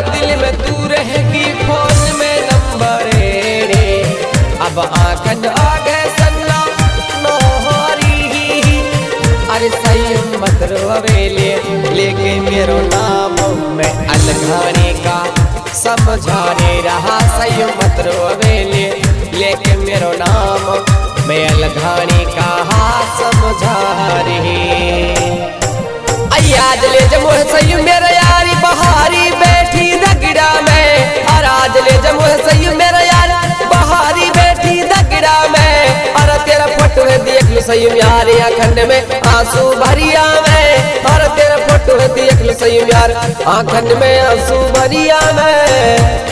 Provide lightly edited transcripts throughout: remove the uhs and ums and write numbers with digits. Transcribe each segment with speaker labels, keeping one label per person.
Speaker 1: दिल में तू रहेगी फोन में नंबर रे। अब आंखन आगे सन्ना नोहरी अरे सही मत रोवेले लेके मेरो नाम मैं अलघाने का समझाने रहा। सही मत रोवेले लेके मेरो नाम मैं अलघाने का समझा रही। आज ले जमो सही मेरा यारी बहारी बैठी दगड़ा में। और आज ले जमो सही मेरा यार बहारी बैठी दगड़ा में। और तेरा फोटो देख लो सही यार आखंड में आंसू भरिया में। और तेरा फोटो देख लो सही यार आखंड में आंसू भरिया में।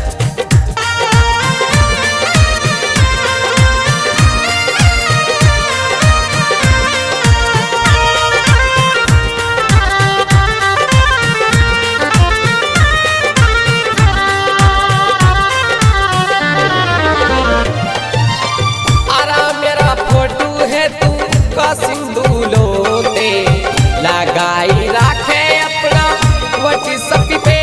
Speaker 1: सिंदूलोते लगाई राखे अपना वटी सपी पे।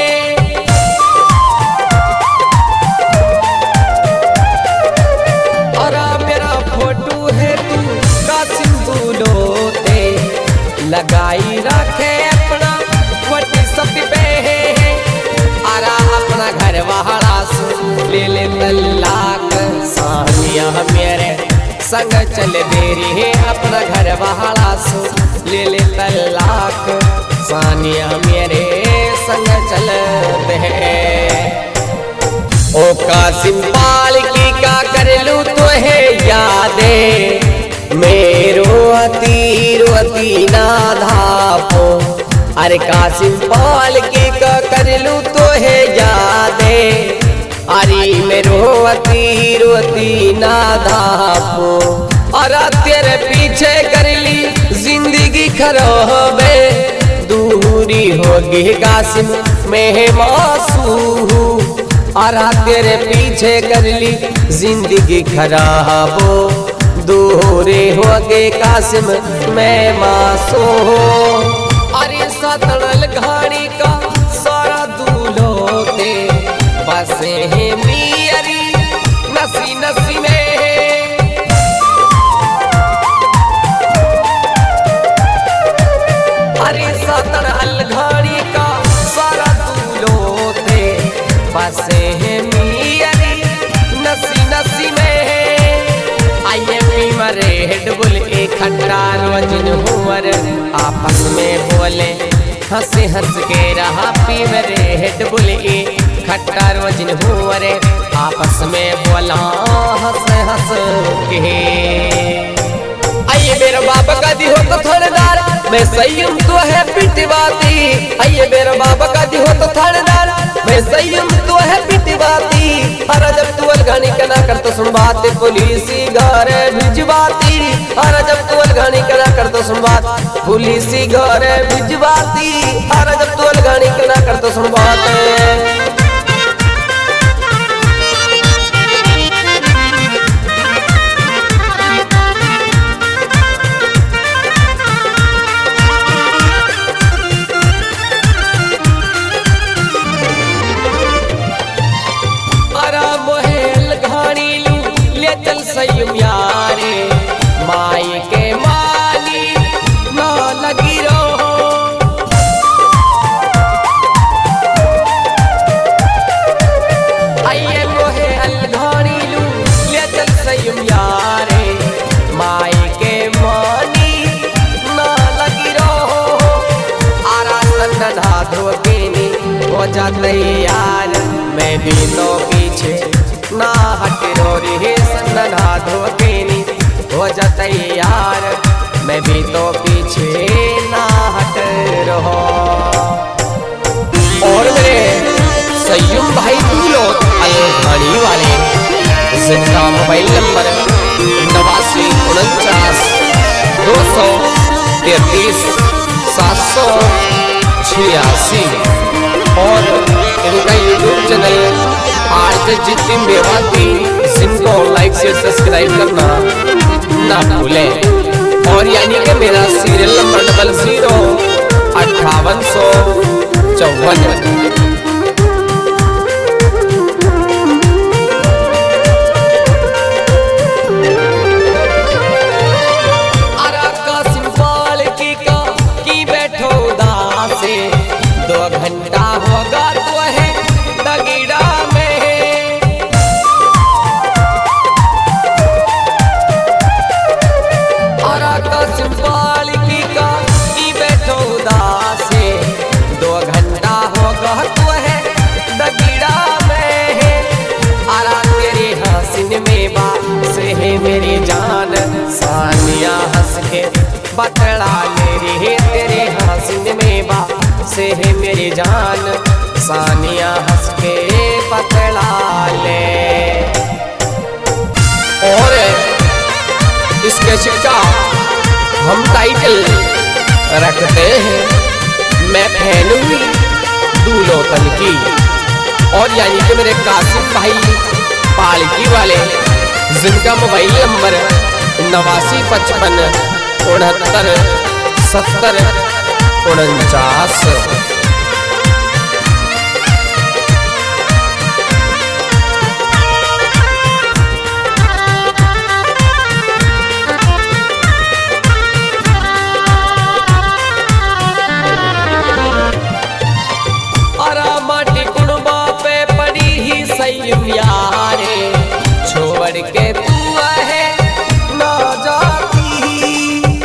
Speaker 1: और मेरा फोटो है तू का सिंदूलोते लगाई राखे अपना वटी सपी पे। आरा अपना घर वहाड़ा सु ले ले तलाक सानिया मेरे संग चल देरी है। अपना घर बहाड़ा सो ले ले तलाक सानिया मेरे संग चल दे। ओ कासिम पाल की का कर लू तो है यादे मेरो अती ना धापो। अरे कासिम पाल की का कर लू तो है यादे अरे मेरो अती ना धापो। और तेरे पीछे कर ली जिंदगी खराब दूरी होगी कासिम में मासू। और तेरे पीछे कर ली जिंदगी खराब दूरी होगी कासिम में मासू। अरे सतड़ल घाड़ी का सारा दूलोते बसे है मियरी नसी नसी में। अरे सतन अलघाड़ी का सारा दूलोते बसे है मियरी नसी नसी में। आइए पीमर हेड बुल एक खट्टा रोजिन हुवर आपस में बोले हंसे हंस के रहा। पीमर हेड बुल एक खट्टा रोजिन हुवर आपस में बोला हंस हंस के। आइए मेरा बाबा का दी हो तो थानेदार मैं संयम तो है पिटवाती। आइए मेरा बाबा का दी हो तो थानेदार मैं संयम तो है पिटवाती। और जब तू अलगानी कना कर तो सुन बात पुलिस घर भिजवाती। और जब तू अलगानी कना कर तो सुन बात पुलिस घर भिजवाती। और जब तू अलगानी कना कर तो सुन बात सयम यारे माई के माली ना लगी रहो। आइए मोहे अलघानी लू ले चल सयम यारे माई के माली ना लगी रहो। आरा संधा धोकेनी हो जाते यार मैं भी तो पीछे ना हट रो रे। सन्ना धोकेनी हो जाते यार मैं भी तो पीछे ना हट रहो। और मेरे सय्युम भाई दूलो अलघानी वाले जिनका मोबाइल नंबर 8949 233 786 और इनका यूट्यूब चैनल जितनी मेवाती जिनको लाइक से सब्सक्राइब करना ना भूलें। और यानी कि मेरा सीरियल नंबर 00 5854। होगा तो है दगीड़ा में। और आकाश पालकी का ई बैठो उदास है, 2 घंटा होगा तो है दगीड़ा में। आरा तेरे हसीन में बा से है मेरी जान, सानिया हंस के बतला ले रे तेरे हसीन में बा से है मेरी जान, सानिया हंस के बतला ले। और इसके शिक्षा हम टाइटल रखते हैं मैं पहनूंगी दूल्होतन की। और यानी कि मेरे कासिम भाई पालकी वाले, जिनका मोबाइल नंबर 8955 69 70 49। माटी कुड़बा पे पड़ी ही सैयम यारे, छोड़ के तू है ना जाती।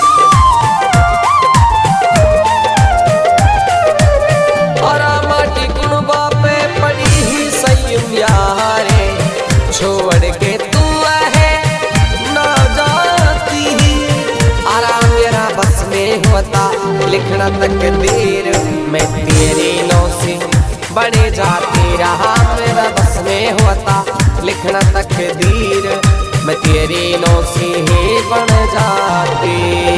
Speaker 1: और माटी कुड़बा पे पड़ी ही सैयम यारे, छोड़ के तू है ना जाती। आराम मेरा बस में होता लिखना तकदीर, मैं तेरी नौ से बड़े जाती रहा। मेरा बस में होता लिखना तकदीर, मैं तेरी नौ से ही बन जाती।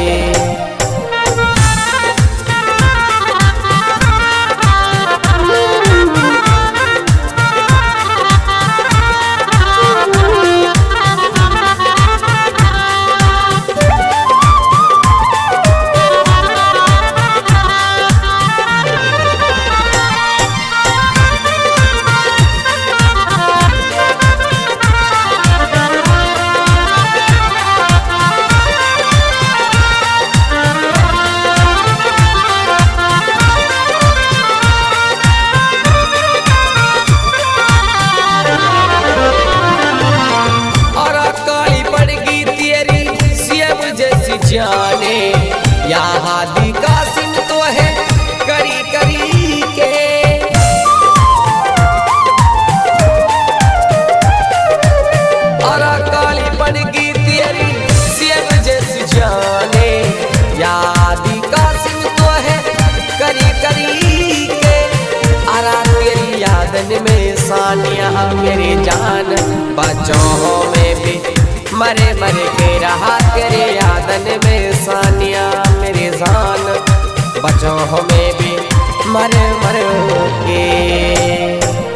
Speaker 1: जाने यहाँ दी कासिम तो है करी करी के। और काली पड़ गई तेरी सेब जैसी जाने, यहाँ दी कासिम तो है करी करी के। आरा तेरी यादन में सानिया मेरी जान, बच्चों में भी मरे मरे के रहा तेरे यादन में सानिया मेरी जान, बच्चों में भी मरे मरे के।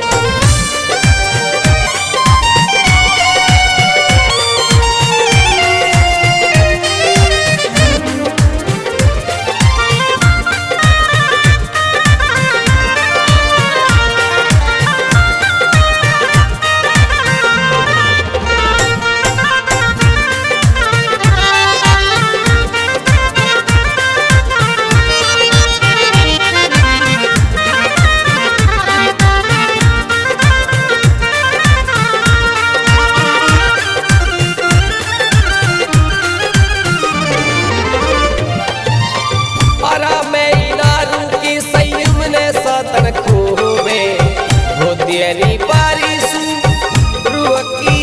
Speaker 1: तेरी बारिश रुकी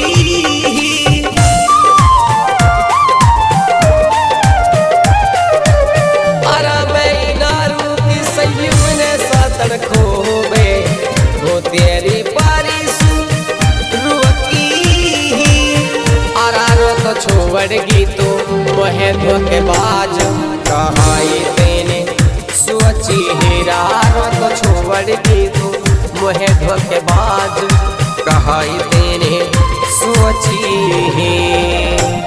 Speaker 1: अरा मैं नारू की सैयम ने सातन खोबे, वो तेरी बारिश रुकी अरा रो तो छोड़गी तो वह धोखेबाज, कहाई तेने सोची हीरा रो तो छोड़गी तो वह धोखेबाज, कहाई तेने सोची है।